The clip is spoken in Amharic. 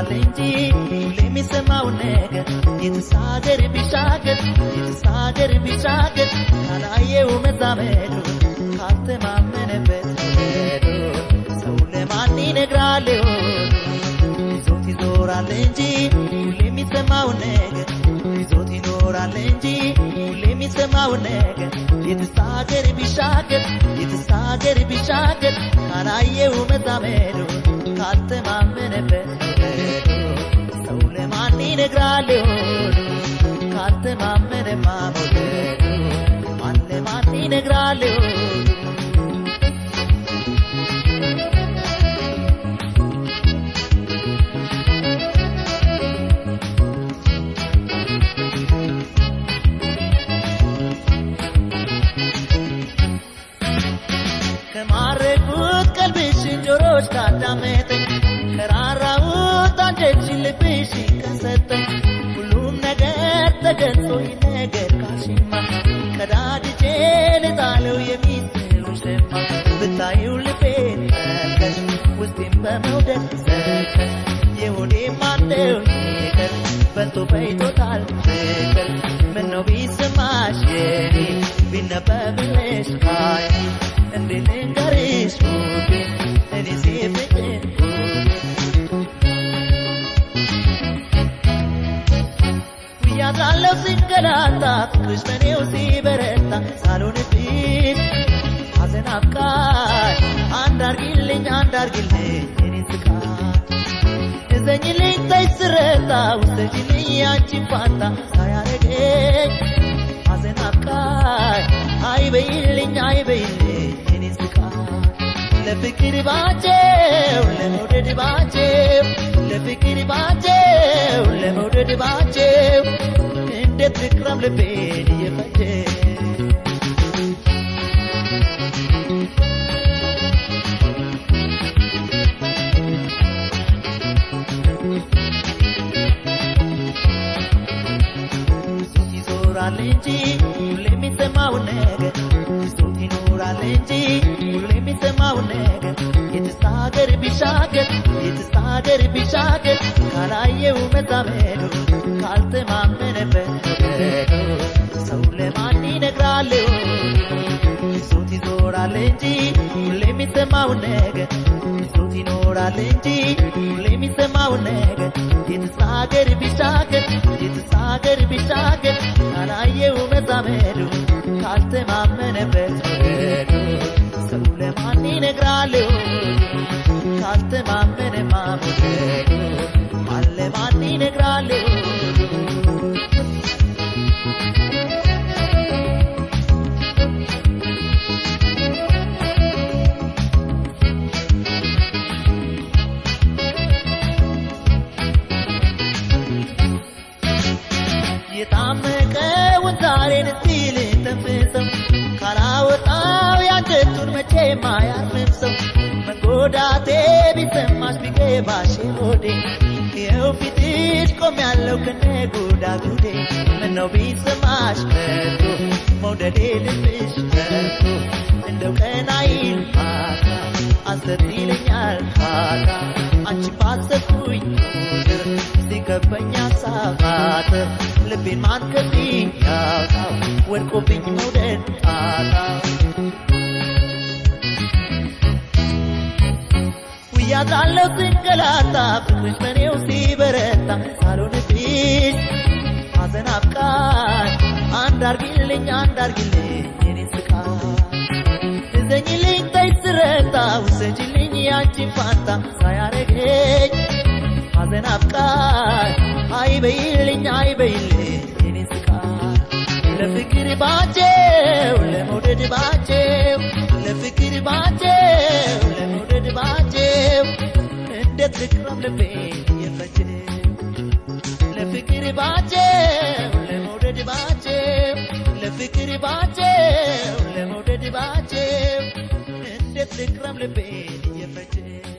ይዞራል እንጂ ሁሌም ይሰማው ነገር የተሳገር ቢሻገር ካላየው መዛመዱ ካልተማመነበት ሰው ለማን ይነግራል ይዞት ይዞራል እንጂ ሁሌም ይሰማው ነገር ይዞት ይኖራል እንጂ ሁሌም ይሰማው ነገር የተሳገር ቢሻገር ካላየው መዛመዱ ካልተማመነበት ሰው ለማን ይነግራል ካልተማመነማ ማን ይነግራል ከማረኩት ቀልብሽን ጆሮሽ ካዳመጠኝ ከራራሁት አንጀትሽን ልብሽን ከሰጠኝ ሁሉም ነገር ተገልጾ ይነገር ካልሽማ ከዳድጄ ልጣለው የሚስጥሩን ሸማ ብታዪው ልቤን መልከሽ ውስጤን በመውደድ ሰከሽ የሆዴም አንደው ይቅር በልቶ በይቶታል ፍቅር ምነው ቢሰማሽ የኔ ቢነበብልሽ ካይኔ እንዴት ልንገርሽ ውዴ እኔ ሲፍቅር ያዛለው ሲንገላታ ፍቅርሽ በኔው ሲበረታ ሳልሆንብሽ ሐዘን አብቃሽ አንድ አርጊልኝ የኔ ስቃይ እዘኝልኝ ተይስረታ ውሰጂልኝ ያንቺን ፋንታ ሳያረገኝ ሐዘን አብቃሽ አይበይልኝ የኔ ስቃይ ለፍቅር ባቸው ለመውደድ ባቸው ለፍቅር ባቸው ለመውደድ ባቸው እንዴት ልክረም ልቤን እየፈጀ ይዞራል እንጂ ሁሌም ይሰማው ነገር ይዞት ይኖራል እንጂ ሁሌም ይሰማው ነገር የተሳገር ቢሻገር ካላየው መዛመዱ ካልተማመነበት ሰው ለማን ይነግራል ይዞት ይዞራል እንጂ ሁሌም ይሰማው ነገር ይዞት ይኖራል እንጂ ሁሌም ይሰማው ነገር የተሳገር ቢሻገር ካላየው መዛመዱ ካልተማመነበት ሰው ለማን ይነግራል ካልተማመነማ ማን ይነግራል የታመቀውን ዛሬን እስቲል ተንፍሰው ካላወጣው ያንጀቱን መቼም አያርፍም ሰው መጎዳቴ ቢሰማሽ ቢገባሽ ሆዴ ይኸው ፊትሽ ቆሜያለሁ ከነጉዳጉዴ ምነው ቢሰማሽ ከቶ መውደዴ ልብሽ ከቶ እንደው ቀና ይል ማታ አሰት ይለኛል ካታ አንቺ ባሰብኩኝ ቁጥር ሲከበኝ ሀሳብ ልቤን ማን ከፊኝ ያውጣው ወድቆብኝ መውደድ ጣጣው ያዛለው ሲንገላታ ፍቅርሽ በኔው ሲበረታ ሳልሆንብሽ ሐዘን አብቃሽ አንድ አርጊልኝ የኔ ስቃይ እዘኝልኝ ተይስረታ ውሰጂልኝ ያንቺን ፋንታ ሳያረገኝ ሐዘን አብቃሽ አይበይልኝ የኔ ስቃይ ለፍቅር ባቸው ለመውደድ ባቸው ለፍቅር ባቸው ለመውደድ ባቸው እንዴት ልክረም ልቤን እየፈጀ ለፍቅር ባቸው ለመውደድ ባቸው ለፍቅር ባቸው ለመውደድ ባቸው እንዴት ልክረም ልቤን እየፈጀ